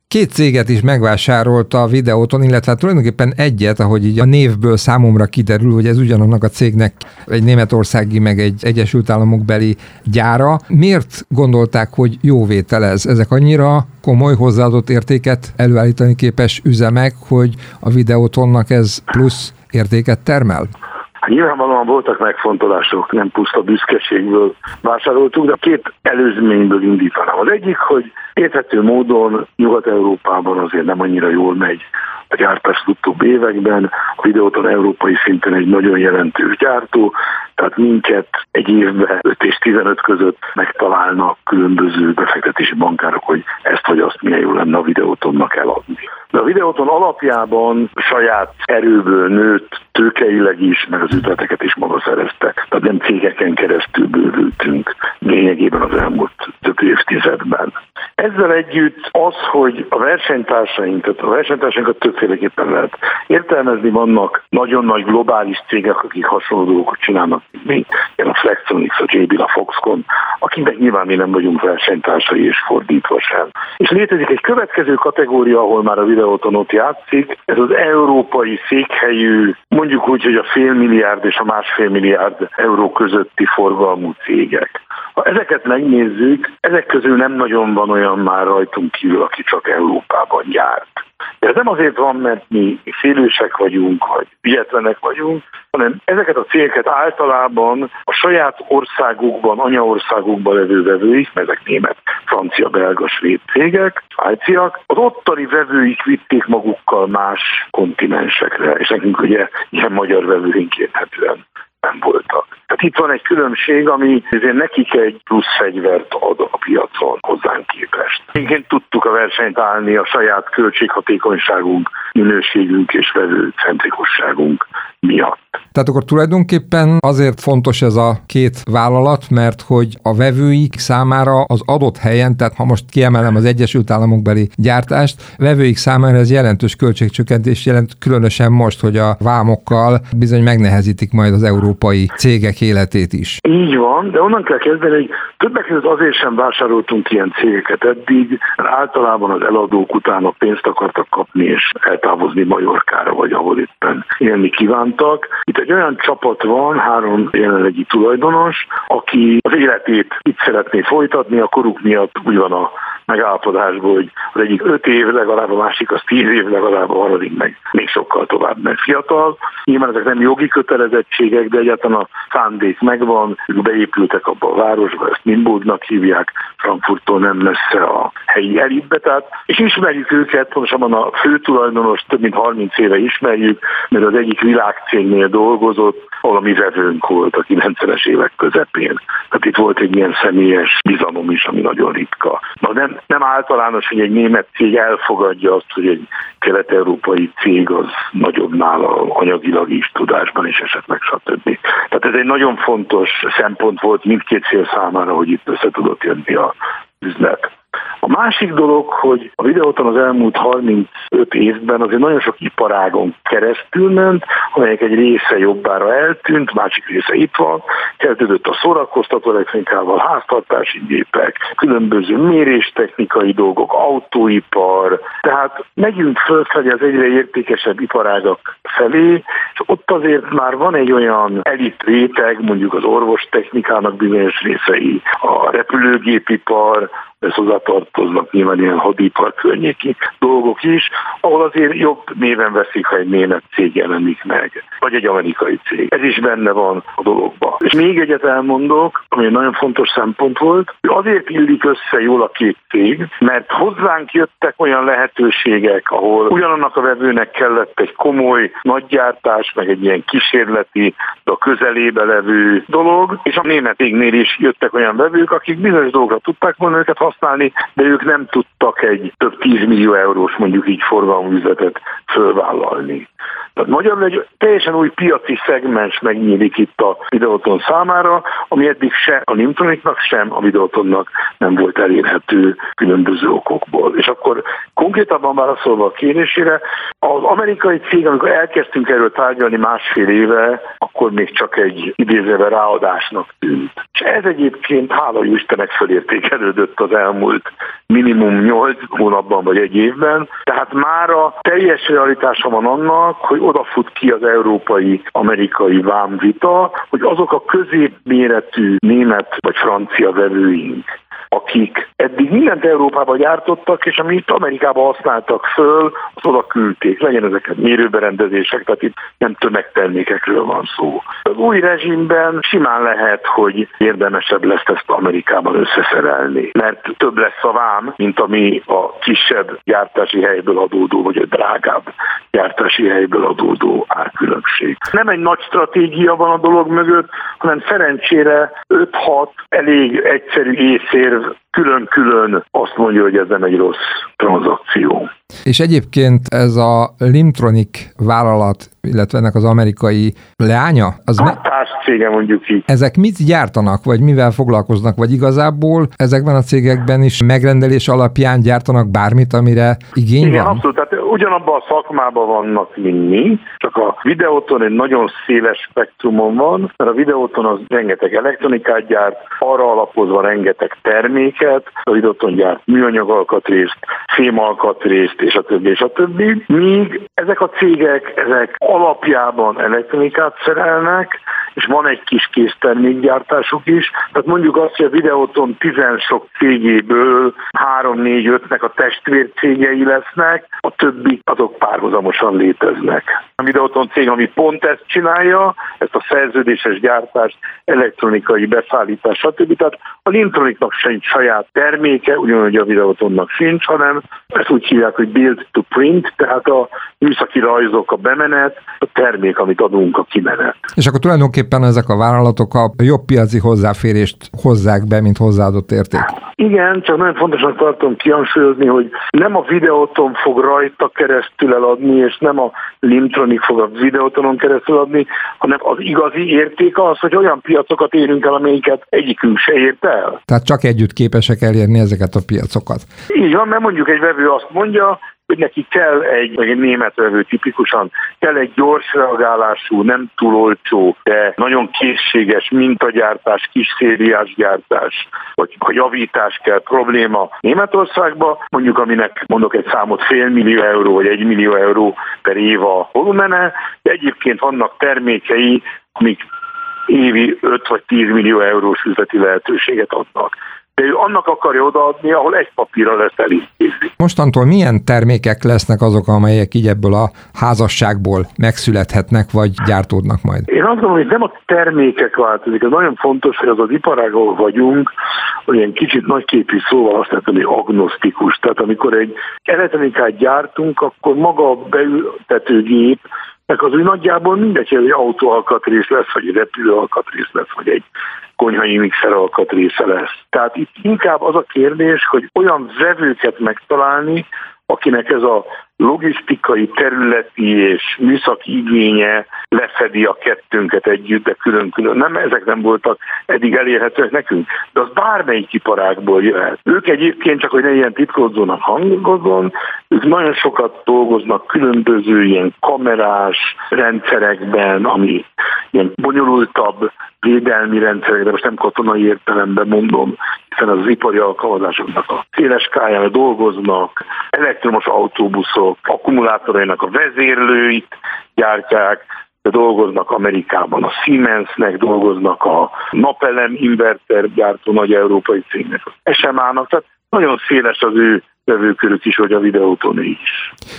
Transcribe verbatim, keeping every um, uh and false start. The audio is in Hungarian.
Két céget is megvásárolta a Videóton, illetve hát tulajdonképpen egyet, ahogy így a névből számomra kiderül, hogy ez ugyanannak a cégnek egy németországi, meg egy Egyesült Államok beli gyára. Miért gondolták, hogy jó vétel ez? Ezek annyira komoly hozzáadott értéket előállítani képes üzemek, hogy a Videótonnak ez plusz értéket termel? Nyilvánvalóan voltak megfontolások, nem puszta büszkeségből vásároltuk, de két előzményből indítanám. Az egyik, hogy érthető módon Nyugat-Európában azért nem annyira jól megy a gyártás utóbbi években. A Videóton európai szinten egy nagyon jelentős gyártó, tehát minket egy évben öt és tizenöt között megtalálnak különböző befektetési bankárok, hogy ezt vagy azt milyen jó lenne a Videótonnak eladni. De a Videóton alapjában saját erőből nőtt, tőkeileg is, meg az üzleteket is maga szerezte. Tehát nem cégeken keresztül bővültünk lényegében az elmúlt több évtizedben. Ezzel együtt az, hogy a versenytársaink, tehát a versenytársainkat többféleképpen lehet értelmezni, vannak nagyon nagy globális cégek, akik hasonló dolgokat csinálnak, mint a Flextronics, a jé bé, a Foxconn, akiknek nyilván mi nem vagyunk versenytársai, és fordítva sem. És létezik egy következő kategória, ahol már a Videóton ott játszik, ez az európai székhelyű, mondjuk úgy, hogy a fél milliárd és a másfél milliárd euró közötti forgalmú cégek. Ha ezeket megnézzük, ezek közül nem nagyon van olyan már rajtunk kívül, aki csak Európában gyárt. De ez nem azért van, mert mi félősek vagyunk, vagy ügyetlenek vagyunk, hanem ezeket a cégeket általában a saját országukban, anyaországukban levő vevőik, mert ezek német, francia, belga, svéd cégek, svájciak, az ottani vevőik vitték magukkal más kontinensekre, és nekünk ugye ilyen magyar vevőink érthetően nem voltak. Tehát itt van egy különbség, ami azért nekik egy plusz fegyvert ad a piacon hozzánk képest. Minként tudtuk a versenyt állni a saját költséghatékonyságunk, minőségünk és vevőcentrikusságunk miatt. Tehát akkor tulajdonképpen azért fontos ez a két vállalat, mert hogy a vevőik számára az adott helyen, tehát ha most kiemelem az Egyesült Államokbeli gyártást, vevőik számára ez jelentős költségcsökkentés jelent, különösen most, hogy a vámokkal bizony megnehezítik majd az európai cégek életét is. Így van, de onnan kell kezdeni, hogy többek között azért sem vásároltunk ilyen cégeket eddig, mert általában az eladók utána pénzt akartak kapni és eltávozni Majorkára, vagy ahol éppen élni kívántak. Itt egy olyan csapat van, három jelenlegi tulajdonos, aki az életét itt szeretné folytatni, a koruk miatt úgy van a megállapodásból, hogy az egyik öt év legalább, a másik az tíz év legalább, a harmadik meg még sokkal tovább, mert fiatal. Nyilván ezek nem jogi kötelezettségek, de egyáltalán a szándék megvan, ők beépültek abba a városba, ezt Nimburgnak hívják, Frankfurttól nem messze a helyi elitbe, tehát, és ismerjük őket, pontosabban a főtulajdonos több mint harminc éve ismerjük, mert az egyik világcégnél dolgozott, ahol a mi vevőnk volt a kilencvenes évek közepén. Tehát itt volt egy ilyen személyes bizalom is, ami nagyon ritka. Na nem, nem általános, hogy egy német cég elfogadja azt, hogy egy kelet-európai cég az nagyobb nála anyagilag is, tudásban is esetleg, stb. Tehát ez egy nagyon fontos szempont volt mindkét fél számára, hogy itt össze tudott jönni a üzlet. A másik dolog, hogy a Videóton az elmúlt harmincöt évben azért nagyon sok iparágon keresztül ment, amelyek egy része jobbára eltűnt, másik része itt van, kezdődött a szórakoztató elektronikával, háztartási gépek, különböző méréstechnikai dolgok, autóipar, tehát megyünk fölfelé az egyre értékesebb iparágak felé, és ott azért már van egy olyan elit réteg, mondjuk az orvostechnikának bizonyos részei, a repülőgépipar, ez hozzátartoznak nyilván ilyen hadipar környéki dolgok is, ahol azért jobb néven veszik, ha egy német cég jelenik meg, vagy egy amerikai cég. Ez is benne van a dologban. És még egyet elmondok, ami egy nagyon fontos szempont volt, hogy azért illik össze jól a két cég, mert hozzánk jöttek olyan lehetőségek, ahol ugyanannak a vevőnek kellett egy komoly nagygyártás, meg egy ilyen kísérleti, de a közelébe levő dolog, és a német cégnél is jöttek olyan vevők, akik bizonyos dolgokra tudták volna őket használni, de ők nem tudtak egy több tízmillió eurós mondjuk így forgalmú üzletet fölvállalni. Tehát magyarul egy teljesen új piaci szegmens megnyílik itt a Videóton számára, ami eddig se a Nimtroniknak, sem a Videótonnak nem volt elérhető különböző okokból. És akkor konkrétabban válaszolva a kérdésére, az amerikai cég, amikor elkezdtünk erről tárgyalni másfél éve, akkor még csak egy idézőben ráadásnak tűnt. És ez egyébként hála jó Istennek fölértékelődött az elmúlt minimum nyolc hónapban vagy egy évben, tehát mára teljes realitása van annak, hogy odafut ki az európai-amerikai vámvita, hogy azok a középméretű német vagy francia vevőink, akik eddig mindent Európában gyártottak, és amit Amerikában használtak föl, azt oda küldték. Legyen ezeket mérőberendezések, tehát itt nem tömegtermékekről van szó. Az új rezsimben simán lehet, hogy érdemesebb lesz ezt Amerikában összeszerelni, mert több lesz a vám, mint ami a kisebb gyártási helyből adódó, vagy a drágább gyártási helyből adódó árkülönbség. Nem egy nagy stratégia van a dolog mögött, hanem szerencsére öt-hat elég egyszerű észérv külön-külön azt mondja, hogy ez nem egy rossz tranzakció. És egyébként ez a Limtronic vállalat, illetve ennek az amerikai leánya, az hát társcége mondjuk így. Ezek mit gyártanak, vagy mivel foglalkoznak, vagy igazából ezekben a cégekben is megrendelés alapján gyártanak bármit, amire igény Igen, van? abszolút, tehát ugyanabban a szakmában vannak, mint mi, csak a Videoton egy nagyon széles spektrumon van, mert a Videoton az rengeteg elektronikát gyárt, arra alapozva rengeteg terméket, a Videoton gyárt műanyagalkatrészt, fémalkatrészt, és a többi, és a többi. Míg ezek a cégek, ezek alapjában elektronikát szerelnek, és van egy kis késztermékgyártásuk is. Tehát mondjuk azt, hogy a Videoton tizen sok cégéből három-négy-ötnek a testvércégei lesznek, a többi azok párhuzamosan léteznek. A Videoton cég, ami pont ezt csinálja, ezt a szerződéses gyártást, elektronikai beszállítás, stb. Tehát a Limtronicnak sincs saját terméke, ugyanúgy a Videotonnak sincs, hanem ezt úgy hívják, hogy build to print, tehát a műszaki rajzok, a bemenet, a termék, amit adunk, a kimenet. És akkor tulajdonképpen ezek a vállalatok a jobb piaci hozzáférést hozzák be, mint hozzáadott érték. Igen, csak nagyon fontosnak tartom kihangsúlyozni, hogy nem a Videoton fog rajta keresztül eladni, és nem a Limtronic fog a Videotonon keresztül adni, hanem az igazi érték az, hogy olyan piacokat érünk el, amelyiket egyikünk se ért el. Tehát csak együtt képesek elérni ezeket a piacokat. Így van, mert mondjuk egy vevő azt mondja, hogy neki kell egy, vagy egy német vevő tipikusan, kell egy gyors reagálású, nem túl olcsó, de nagyon készséges mintagyártás, kis szériás gyártás, vagy ha javítás kell, probléma Németországba, mondjuk aminek mondok egy számot fél millió euró, vagy egy millió euró per év a volumene, de egyébként vannak termékei, amik évi öt vagy tíz millió eurós üzleti lehetőséget adnak. De ő annak akarja odaadni, ahol egy papírra lesz elintézni. Mostantól milyen termékek lesznek azok, amelyek így ebből a házasságból megszülethetnek, vagy gyártódnak majd? Én azt gondolom, hogy nem a termékek változik. Ez nagyon fontos, hogy az az iparág, ahol vagyunk, hogy ilyen kicsit nagyképű szóval azt mondom, hogy agnosztikus. Tehát amikor egy elektronikát gyártunk, akkor maga a beültetőgép, meg az úgy nagyjából mindegy, hogy egy autóalkatrész lesz, vagy egy repülőalkatrész lesz, vagy egy konyhai mixer alkatrésze lesz. Tehát itt inkább az a kérdés, hogy olyan vevőket megtalálni, akinek ez a logisztikai, területi és műszaki igénye lefedi a kettőnket együtt, de külön-külön. Nem, ezek nem voltak eddig elérhetőek nekünk, de az bármelyik iparágból jöhet. Ők egyébként, csak hogy ne ilyen titkolódzónak hangozzon, ők nagyon sokat dolgoznak különböző ilyen kamerás rendszerekben, ami ilyen bonyolultabb védelmi rendszerek, de most nem katonai értelemben mondom, hiszen az ipari alkalmazásoknak a széles káján dolgoznak, elektromos autóbuszok, akkumulátorainak a vezérlőit gyártják, de dolgoznak Amerikában a Siemensnek, dolgoznak a napelem inverter gyártó nagy európai cégnek, az es em á-nak, tehát nagyon széles az ő vevőkörük is, hogy a Videoton is.